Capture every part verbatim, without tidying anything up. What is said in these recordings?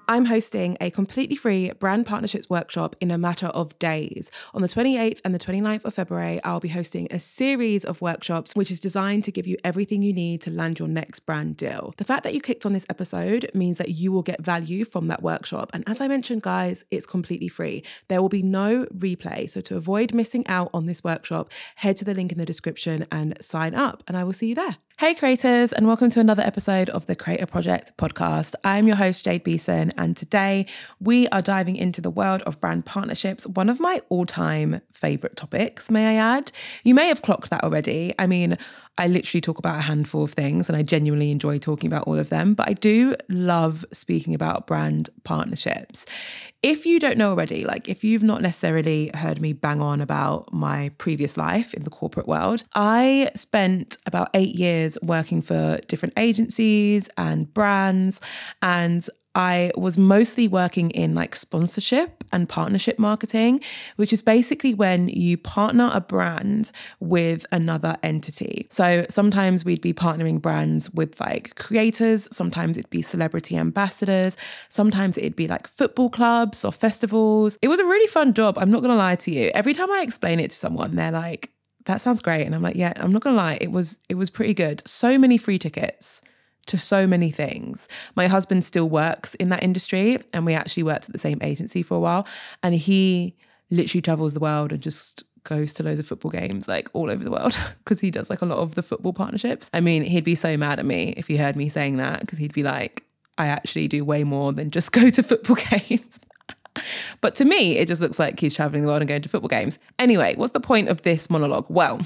I'm hosting a completely free brand partnerships workshop in a matter of days. On the twenty-eighth and the twenty-ninth of February, I'll be hosting a series of workshops which is designed to give you everything you need to land your next brand deal. The fact that you clicked on this episode means that you will get value from that workshop. And as I mentioned, guys, it's completely free. There will be no replay. So to avoid missing out on this workshop, head to the link in the description and sign up, and I will see you there. Hey creators, and welcome to another episode of the Creator Project podcast. I'm your host, Jade Beeson, and today we are diving into the world of brand partnerships, one of my all-time favourite topics, may I add. You may have clocked that already. I mean, I literally talk about a handful of things and I genuinely enjoy talking about all of them, but I do love speaking about brand partnerships. If you don't know already, like if you've not necessarily heard me bang on about my previous life in the corporate world, I spent about eight years working for different agencies and brands, and I was mostly working in like sponsorship and partnership marketing, which is basically when you partner a brand with another entity. So sometimes we'd be partnering brands with like creators, sometimes it'd be celebrity ambassadors, sometimes it'd be like football clubs or festivals. It was a really fun job, I'm not gonna lie to you. Every time I explain it to someone, they're like, that sounds great. And I'm like, yeah, I'm not gonna lie, it was it was pretty good. So many free tickets to so many things. My husband still works in that industry and we actually worked at the same agency for a while, and he literally travels the world and just goes to loads of football games like all over the world because he does like a lot of the football partnerships. I mean, he'd be so mad at me if he heard me saying that, because he'd be like, I actually do way more than just go to football games. But to me, it just looks like he's traveling the world and going to football games. Anyway, what's the point of this monologue? Well,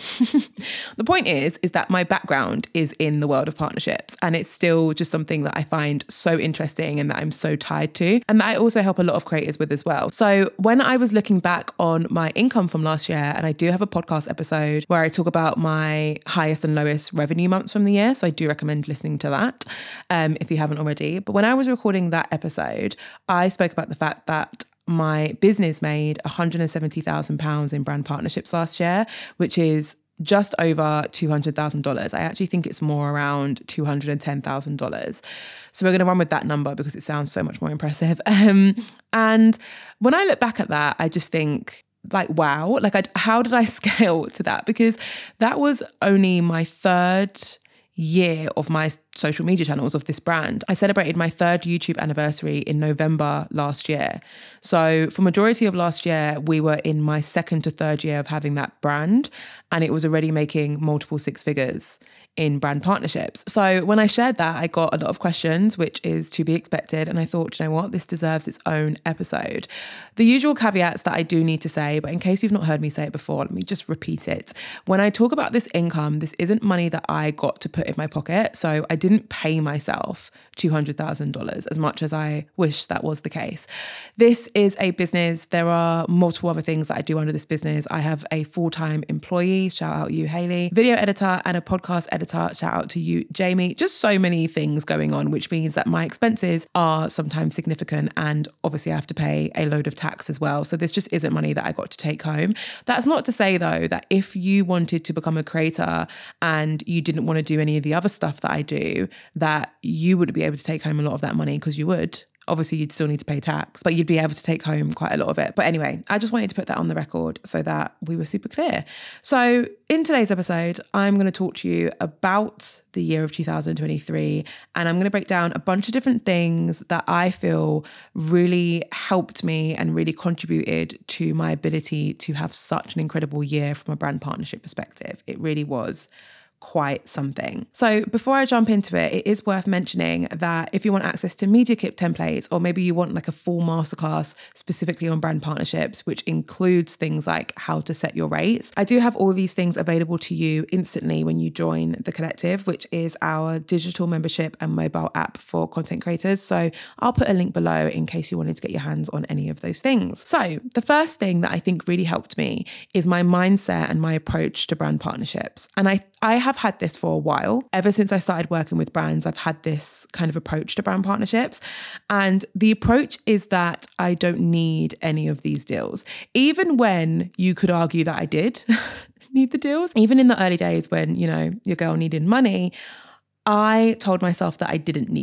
the point is, is that my background is in the world of partnerships, and it's still just something that I find so interesting and that I'm so tied to, and that I also help a lot of creators with as well. So when I was looking back on my income from last year, and I do have a podcast episode where I talk about my highest and lowest revenue months from the year, so I do recommend listening to that um, if you haven't already. But when I was recording that episode, I spoke about the fact that my business made one hundred seventy thousand pounds in brand partnerships last year, which is just over two hundred thousand dollars. I actually think it's more around two hundred ten thousand dollars. So we're going to run with that number because it sounds so much more impressive. Um, and when I look back at that, I just think, like, wow, like I, how did I scale to that? Because that was only my third year of my social media channels of this brand. I celebrated my third YouTube anniversary in November last year. So for majority of last year, we were in my second to third year of having that brand, and it was already making multiple six figures in brand partnerships. So when I shared that, I got a lot of questions, which is to be expected. And I thought, you know what, this deserves its own episode. The usual caveats that I do need to say, but in case you've not heard me say it before, let me just repeat it. When I talk about this income, this isn't money that I got to put in my pocket. So I didn't pay myself two hundred thousand dollars, as much as I wish that was the case. This is a business. There are multiple other things that I do under this business. I have a full-time employee, shout out you, Haley, video editor, and a podcast editor. Shout out to you, Jamie. Just so many things going on, which means that my expenses are sometimes significant, and obviously I have to pay a load of tax as well. So this just isn't money that I got to take home. That's not to say though that if you wanted to become a creator and you didn't want to do any of the other stuff that I do, that you would be able to take home a lot of that money, because you would. Obviously, you'd still need to pay tax, but you'd be able to take home quite a lot of it. But anyway, I just wanted to put that on the record so that we were super clear. So in today's episode, I'm going to talk to you about the year of two thousand twenty-three, and I'm going to break down a bunch of different things that I feel really helped me and really contributed to my ability to have such an incredible year from a brand partnership perspective. It really was quite something. So before I jump into it, it is worth mentioning that if you want access to media kit templates, or maybe you want like a full masterclass specifically on brand partnerships, which includes things like how to set your rates, I do have all of these things available to you instantly when you join The Collective, which is our digital membership and mobile app for content creators. So I'll put a link below in case you wanted to get your hands on any of those things. So the first thing that I think really helped me is my mindset and my approach to brand partnerships. And I, I have had this for a while. Ever since I started working with brands, I've had this kind of approach to brand partnerships. And the approach is that I don't need any of these deals. Even when you could argue that I did need the deals, even in the early days when, you know, your girl needed money, I told myself that I didn't need it.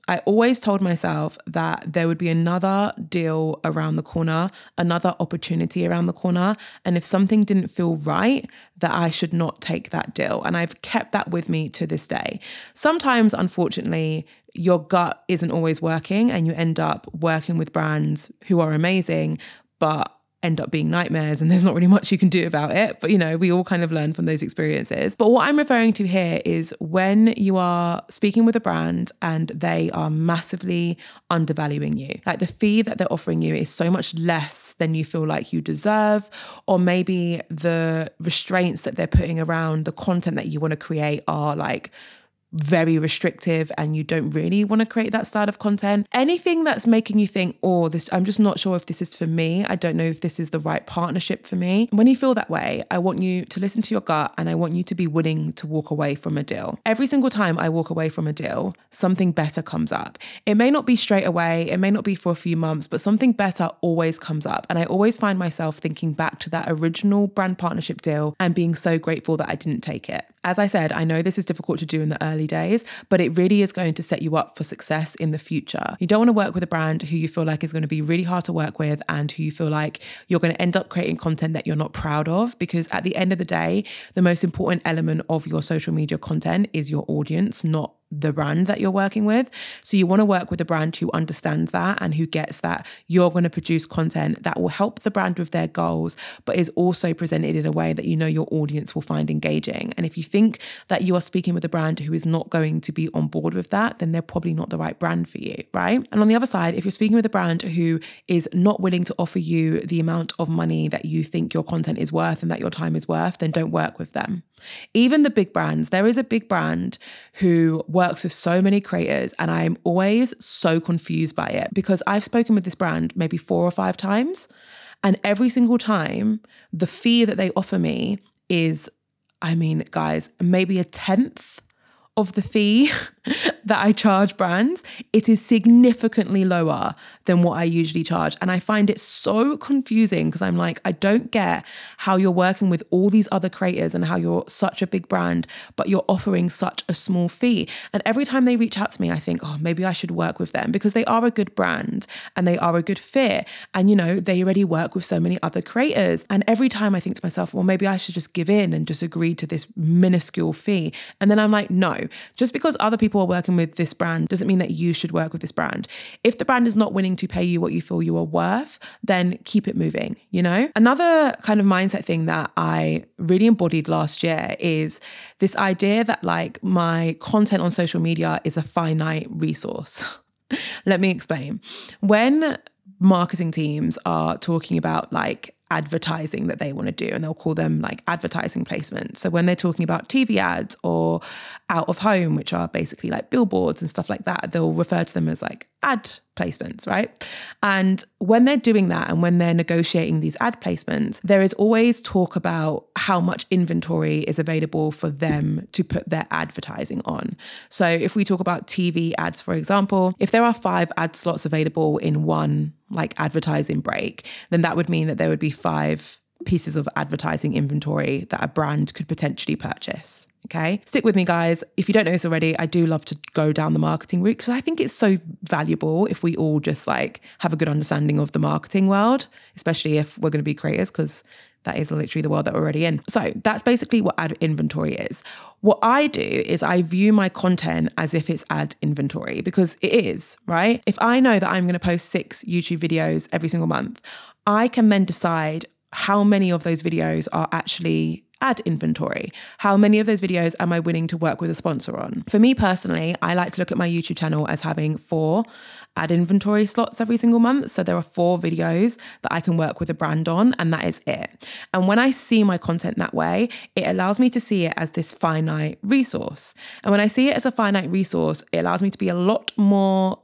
I always told myself that there would be another deal around the corner, another opportunity around the corner. And if something didn't feel right, that I should not take that deal. And I've kept that with me to this day. Sometimes, unfortunately, your gut isn't always working and you end up working with brands who are amazing, but end up being nightmares, and there's not really much you can do about it. But, you know, we all kind of learn from those experiences. But what I'm referring to here is when you are speaking with a brand and they are massively undervaluing you, like the fee that they're offering you is so much less than you feel like you deserve, or maybe the restraints that they're putting around the content that you want to create are like very restrictive and you don't really want to create that style of content. Anything that's making you think, oh, this, I'm just not sure if this is for me. I don't know if this is the right partnership for me. When you feel that way, I want you to listen to your gut and I want you to be willing to walk away from a deal. Every single time I walk away from a deal, something better comes up. It may not be straight away, it may not be for a few months, but something better always comes up. And I always find myself thinking back to that original brand partnership deal and being so grateful that I didn't take it. As I said, I know this is difficult to do in the early days, but it really is going to set you up for success in the future. You don't want to work with a brand who you feel like is going to be really hard to work with and who you feel like you're going to end up creating content that you're not proud of, because at the end of the day, the most important element of your social media content is your audience, not the brand that you're working with. So you want to work with a brand who understands that and who gets that you're going to produce content that will help the brand with their goals, but is also presented in a way that you know your audience will find engaging. And if you think that you are speaking with a brand who is not going to be on board with that, then they're probably not the right brand for you, right? And on the other side, if you're speaking with a brand who is not willing to offer you the amount of money that you think your content is worth and that your time is worth, then don't work with them. Even the big brands, there is a big brand who works with so many creators and I'm always so confused by it because I've spoken with this brand maybe four or five times and every single time the fee that they offer me is, I mean, guys, maybe a tenth of the fee that I charge brands. It is significantly lower than what I usually charge. And I find it so confusing because I'm like, I don't get how you're working with all these other creators and how you're such a big brand, but you're offering such a small fee. And every time they reach out to me, I think, oh, maybe I should work with them because they are a good brand and they are a good fit. And, you know, they already work with so many other creators. And every time I think to myself, well, maybe I should just give in and just agree to this minuscule fee. And then I'm like, no, just because other people are working with this brand doesn't mean that you should work with this brand. If the brand is not willing to pay you what you feel you are worth, then keep it moving, you know? Another kind of mindset thing that I really embodied last year is this idea that like my content on social media is a finite resource. Let me explain. When marketing teams are talking about like advertising that they want to do, and they'll call them like advertising placements. So when they're talking about T V ads or out of home, which are basically like billboards and stuff like that, they'll refer to them as like ad placements, right? And when they're doing that and when they're negotiating these ad placements, there is always talk about how much inventory is available for them to put their advertising on. So if we talk about T V ads, for example, if there are five ad slots available in one like advertising break, then that would mean that there would be five pieces of advertising inventory that a brand could potentially purchase. Okay, stick with me, guys. If you don't know this already, I do love to go down the marketing route because I think it's so valuable if we all just like have a good understanding of the marketing world, especially if we're going to be creators, because that is literally the world that we're already in. So that's basically what ad inventory is. What I do is I view my content as if it's ad inventory because it is, right? If I know that I'm going to post six YouTube videos every single month, I can then decide how many of those videos are actually ad inventory. How many of those videos am I willing to work with a sponsor on? For me personally, I like to look at my YouTube channel as having four ad inventory slots every single month. So there are four videos that I can work with a brand on, and that is it. And when I see my content that way, it allows me to see it as this finite resource. And when I see it as a finite resource, it allows me to be a lot more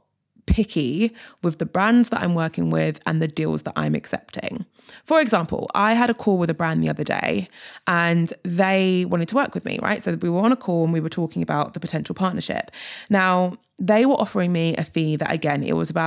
picky with the brands that I'm working with and the deals that I'm accepting. For example, I had a call with a brand the other day and they wanted to work with me, right? So we were on a call and we were talking about the potential partnership. Now, they were offering me a fee that, again, it was about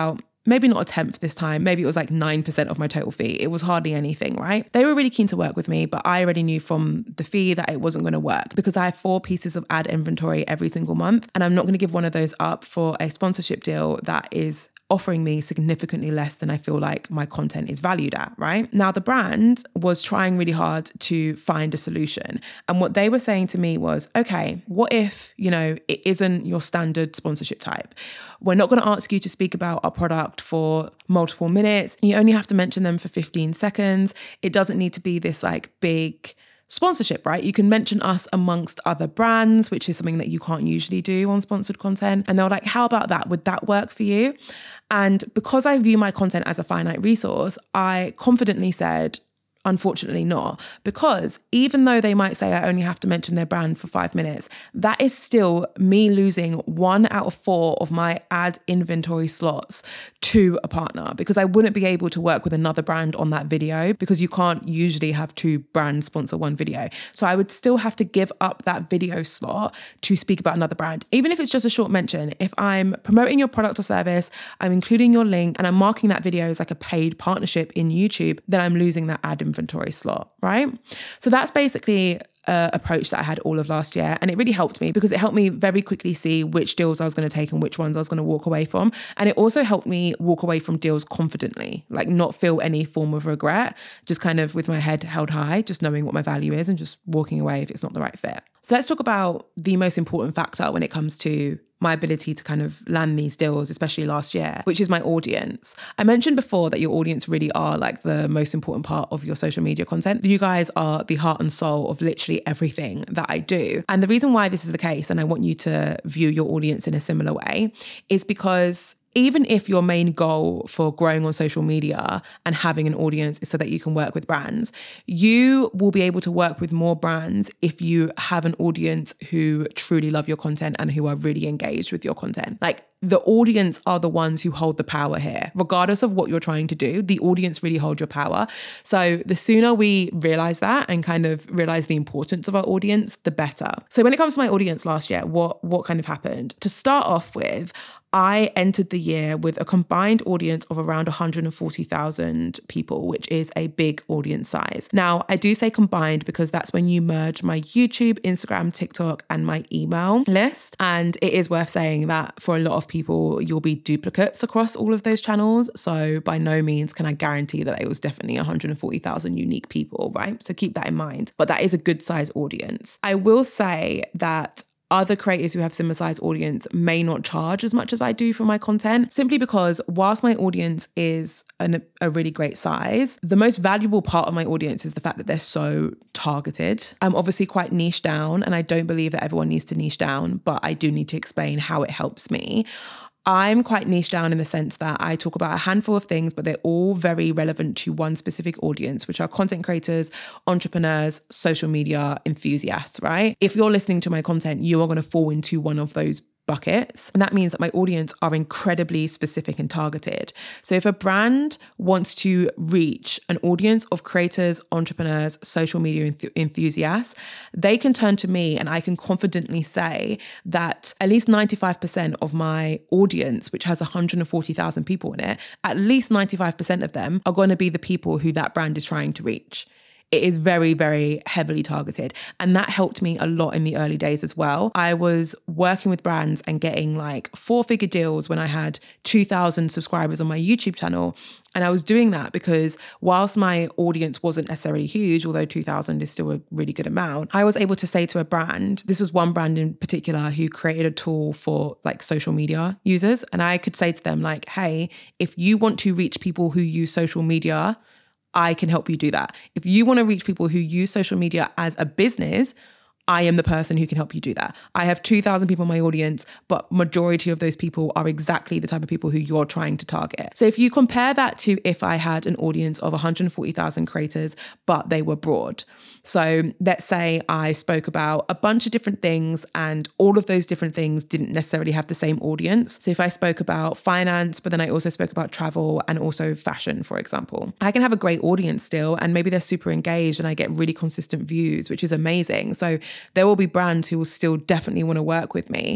maybe not a tenth this time, maybe it was like nine percent of my total fee. It was hardly anything, right? They were really keen to work with me, but I already knew from the fee that it wasn't going to work because I have four pieces of ad inventory every single month, and I'm not going to give one of those up for a sponsorship deal that is offering me significantly less than I feel like my content is valued at, right? Now, the brand was trying really hard to find a solution. And what they were saying to me was, okay, what if, you know, it isn't your standard sponsorship type? We're not going to ask you to speak about our product for multiple minutes. You only have to mention them for fifteen seconds. It doesn't need to be this like big sponsorship, right? You can mention us amongst other brands, which is something that you can't usually do on sponsored content. And they were like, how about that? Would that work for you? And because I view my content as a finite resource, I confidently said, unfortunately not, because even though they might say I only have to mention their brand for five minutes, that is still me losing one out of four of my ad inventory slots to a partner, because I wouldn't be able to work with another brand on that video because you can't usually have two brands sponsor one video. So I would still have to give up that video slot to speak about another brand, even if it's just a short mention. If I'm promoting your product or service, I'm including your link and I'm marking that video as like a paid partnership in YouTube, then I'm losing that ad inventory inventory slot, right? So that's basically uh, approach that I had all of last year. And it really helped me because it helped me very quickly see which deals I was going to take and which ones I was going to walk away from. And it also helped me walk away from deals confidently, like not feel any form of regret, just kind of with my head held high, just knowing what my value is and just walking away if it's not the right fit. So let's talk about the most important factor when it comes to my ability to kind of land these deals, especially last year, which is my audience. I mentioned before that your audience really are like the most important part of your social media content. You guys are the heart and soul of literally everything that I do. And the reason why this is the case, and I want you to view your audience in a similar way, is because even if your main goal for growing on social media and having an audience is so that you can work with brands, you will be able to work with more brands if you have an audience who truly love your content and who are really engaged with your content. Like, the audience are the ones who hold the power here. Regardless of what you're trying to do, the audience really hold your power. So the sooner we realize that and kind of realize the importance of our audience, the better. So when it comes to my audience last year, what, what kind of happened? To start off with, I entered the year with a combined audience of around one hundred forty thousand people, which is a big audience size. Now, I do say combined because that's when you merge my YouTube, Instagram, TikTok, and my email list. And it is worth saying that for a lot of people, you'll be duplicates across all of those channels. So by no means can I guarantee that it was definitely one hundred forty thousand unique people, right? So keep that in mind. But that is a good size audience. I will say that other creators who have similar size audience may not charge as much as I do for my content, simply because whilst my audience is an, a really great size, the most valuable part of my audience is the fact that they're so targeted. I'm obviously quite niche down, and I don't believe that everyone needs to niche down, but I do need to explain how it helps me. I'm quite niche down in the sense that I talk about a handful of things, but they're all very relevant to one specific audience, which are content creators, entrepreneurs, social media enthusiasts, right? If you're listening to my content, you are going to fall into one of those buckets. And that means that my audience are incredibly specific and targeted. So if a brand wants to reach an audience of creators, entrepreneurs, social media enth- enthusiasts, they can turn to me and I can confidently say that at least ninety-five percent of my audience, which has one hundred forty thousand people in it, at least ninety-five percent of them are going to be the people who that brand is trying to reach. It is very, very heavily targeted. And that helped me a lot in the early days as well. I was working with brands and getting like four figure deals when I had two thousand subscribers on my YouTube channel. And I was doing that because whilst my audience wasn't necessarily huge, although two thousand is still a really good amount, I was able to say to a brand, this was one brand in particular who created a tool for like social media users. And I could say to them like, hey, if you want to reach people who use social media, I can help you do that. If you want to reach people who use social media as a business, I am the person who can help you do that. I have two thousand people in my audience, but majority of those people are exactly the type of people who you're trying to target. So if you compare that to if I had an audience of one hundred forty thousand creators, but they were broad. So let's say I spoke about a bunch of different things and all of those different things didn't necessarily have the same audience. So if I spoke about finance, but then I also spoke about travel and also fashion, for example, I can have a great audience still, and maybe they're super engaged and I get really consistent views, which is amazing. So there will be brands who will still definitely want to work with me, but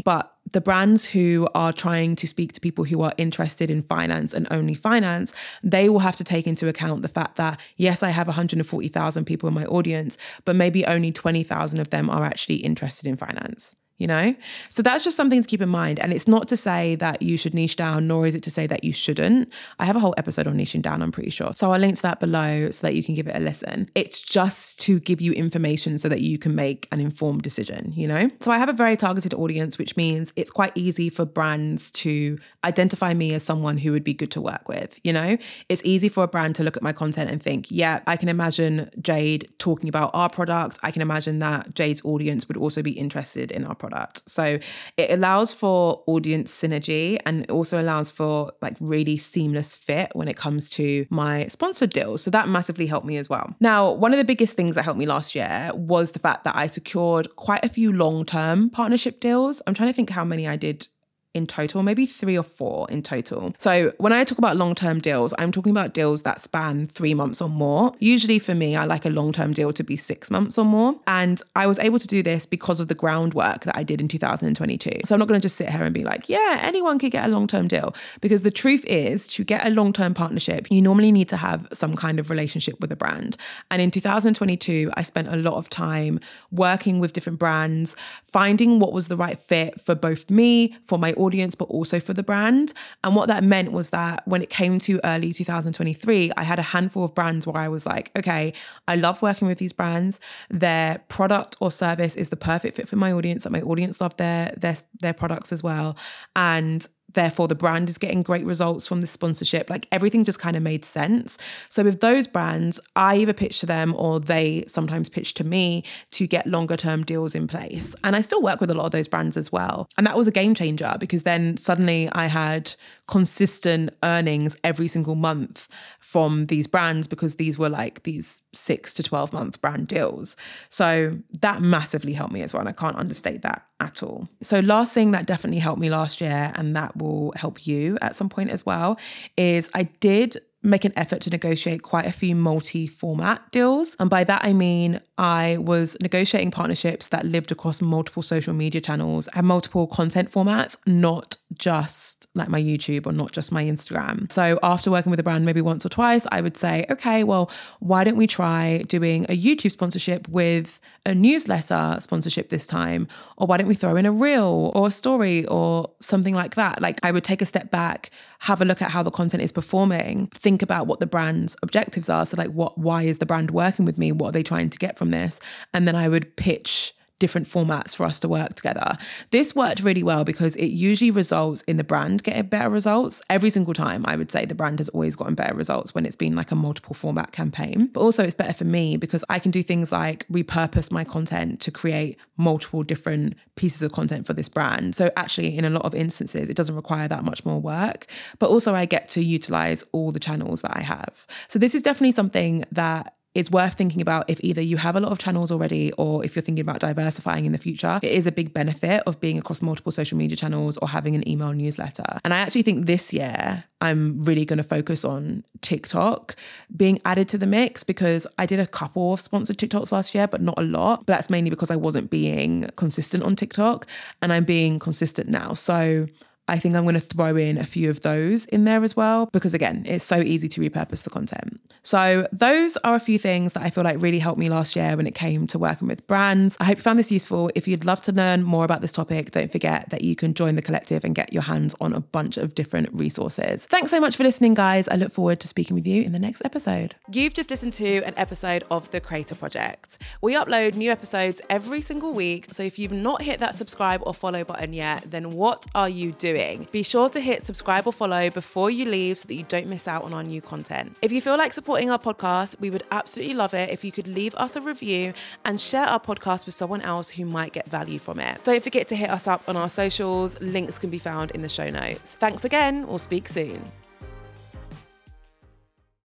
the brands who are trying to speak to people who are interested in finance and only finance, they will have to take into account the fact that, yes, I have one hundred forty thousand people in my audience, but maybe only twenty thousand of them are actually interested in finance. You know, so that's just something to keep in mind. And it's not to say that you should niche down, nor is it to say that you shouldn't. I have a whole episode on niching down, I'm pretty sure. So I'll link to that below so that you can give it a listen. It's just to give you information so that you can make an informed decision, you know? So I have a very targeted audience, which means it's quite easy for brands to identify me as someone who would be good to work with, you know? It's easy for a brand to look at my content and think, yeah, I can imagine Jade talking about our products. I can imagine that Jade's audience would also be interested in our products. Product. So it allows for audience synergy, and it also allows for like really seamless fit when it comes to my sponsored deals. So that massively helped me as well. Now, one of the biggest things that helped me last year was the fact that I secured quite a few long-term partnership deals. I'm trying to think how many I did in total, maybe three or four in total. So when I talk about long-term deals, I'm talking about deals that span three months or more. Usually for me, I like a long-term deal to be six months or more. And I was able to do this because of the groundwork that I did in two thousand twenty-two. So I'm not going to just sit here and be like, yeah, anyone could get a long-term deal. Because the truth is, to get a long-term partnership, you normally need to have some kind of relationship with a brand. And in two thousand twenty-two, I spent a lot of time working with different brands, finding what was the right fit for both me, for my audience, but also for the brand. And what that meant was that when it came to early two thousand twenty-three, I had a handful of brands where I was like, okay, I love working with these brands. Their product or service is the perfect fit for my audience, that my audience love their, their, their products as well. And therefore, the brand is getting great results from the sponsorship. Like everything just kind of made sense. So with those brands, I either pitch to them or they sometimes pitch to me to get longer term deals in place. And I still work with a lot of those brands as well. And that was a game changer because then suddenly I had consistent earnings every single month from these brands because these were like these six to twelve month brand deals. So that massively helped me as well. And I can't understate that at all. So last thing that definitely helped me last year, and that will help you at some point as well, is I did make an effort to negotiate quite a few multi-format deals. And by that, I mean, I was negotiating partnerships that lived across multiple social media channels and multiple content formats, not just like my YouTube or not just my Instagram. So after working with a brand maybe once or twice, I would say, okay, well, why don't we try doing a YouTube sponsorship with a newsletter sponsorship this time? Or why don't we throw in a reel or a story or something like that? Like I would take a step back, have a look at how the content is performing, think about what the brand's objectives are. So like what, why is the brand working with me? What are they trying to get from this? And then I would pitch different formats for us to work together. This worked really well because it usually results in the brand getting better results. Every single time, I would say the brand has always gotten better results when it's been like a multiple format campaign. But also it's better for me because I can do things like repurpose my content to create multiple different pieces of content for this brand. So actually in a lot of instances, it doesn't require that much more work, but also I get to utilize all the channels that I have. So this is definitely something that it's worth thinking about if either you have a lot of channels already or if you're thinking about diversifying in the future. It is a big benefit of being across multiple social media channels or having an email newsletter. And I actually think this year I'm really going to focus on TikTok being added to the mix because I did a couple of sponsored TikToks last year, but not a lot. But that's mainly because I wasn't being consistent on TikTok and I'm being consistent now. So I think I'm going to throw in a few of those in there as well, because again, it's so easy to repurpose the content. So those are a few things that I feel like really helped me last year when it came to working with brands. I hope you found this useful. If you'd love to learn more about this topic, don't forget that you can join the collective and get your hands on a bunch of different resources. Thanks so much for listening, guys. I look forward to speaking with you in the next episode. You've just listened to an episode of The Creator Project. We upload new episodes every single week. So if you've not hit that subscribe or follow button yet, then what are you doing? Be sure to hit subscribe or follow before you leave so that you don't miss out on our new content. If you feel like supporting our podcast, we would absolutely love it if you could leave us a review and share our podcast with someone else who might get value from it. Don't forget to hit us up on our socials. Links can be found in the show notes. Thanks again. We'll speak soon.